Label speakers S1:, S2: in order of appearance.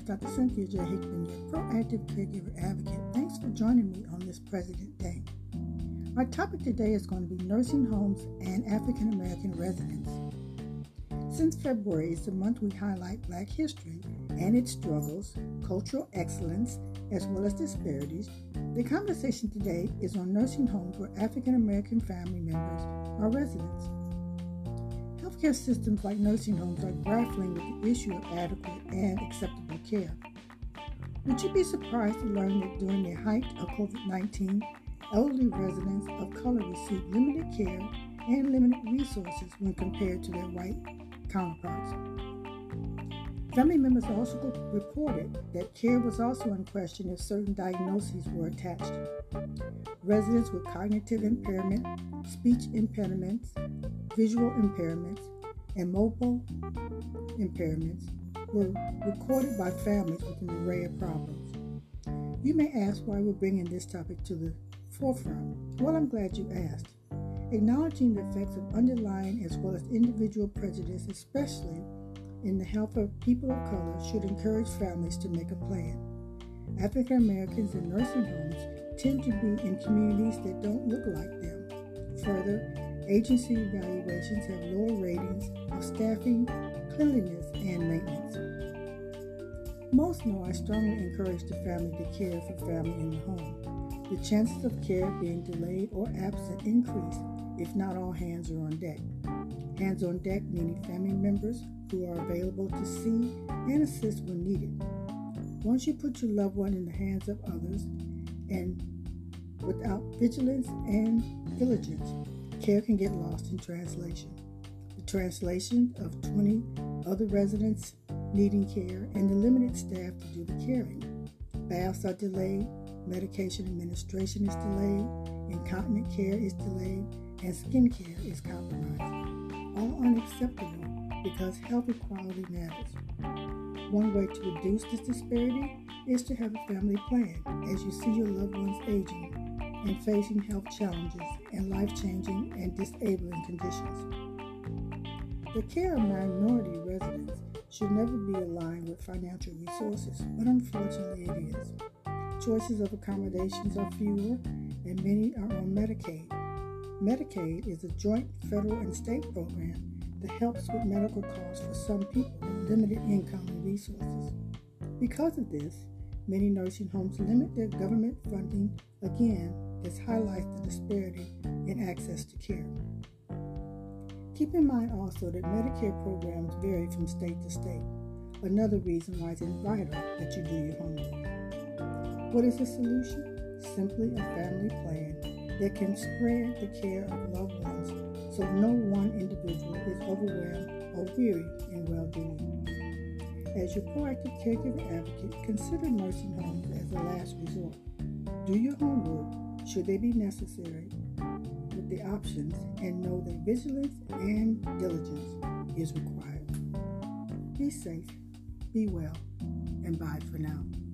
S1: Dr. Cynthia J. Hickman, your proactive caregiver advocate. Thanks for joining me on this President Day. My topic today is going to be nursing homes and African American residents. Since February is the month we highlight Black history and its struggles, cultural excellence, as well as disparities, the conversation today is on nursing homes where African American family members are residents. Healthcare systems like nursing homes are grappling with the issue of adequate and acceptable care. Would you be surprised to learn that during the height of COVID-19, elderly residents of color received limited care and limited resources when compared to their white counterparts? Family members also reported that care was also in question if certain diagnoses were attached. Residents with cognitive impairment, speech impediments, visual impairments, and mobile impairments were recorded by families with an array of problems. You may ask why we're bringing this topic to the forefront. Well, I'm glad you asked. Acknowledging the effects of underlying as well as individual prejudice, especially in the health of people of color, should encourage families to make a plan. African Americans in nursing homes tend to be in communities that don't look like them. Further, agency evaluations have lower ratings of staffing, cleanliness, and maintenance. Most know I strongly encourage the family to care for family in the home. The chances of care being delayed or absent increase if not all hands are on deck. Hands on deck meaning family members who are available to see and assist when needed. Once you put your loved one in the hands of others and without vigilance and diligence, care can get lost in translation. The translation of 20 other residents needing care and the limited staff to do the caring. Baths are delayed, medication administration is delayed, incontinent care is delayed, and skin care is compromised. All unacceptable because health equality matters. One way to reduce this disparity is to have a family plan as you see your loved ones aging and facing health challenges and life-changing and disabling conditions. The care of minority residents should never be aligned with financial resources, but unfortunately it is. Choices of accommodations are fewer, and many are on Medicaid. Medicaid is a joint federal and state program that helps with medical costs for some people with limited income and resources. Because of this, many nursing homes limit their government funding. Again, this highlights the disparity in access to care. Keep in mind also that Medicare programs vary from state to state. Another reason why it's vital that you do your homework. What is the solution? Simply a family plan that can spread the care of loved ones so no one individual is overwhelmed or weary in well-doing. As your proactive caregiver advocate, consider nursing homes as a last resort. Do your homework should they be necessary with the options and know that vigilance and diligence is required. Be safe, be well, and bye for now.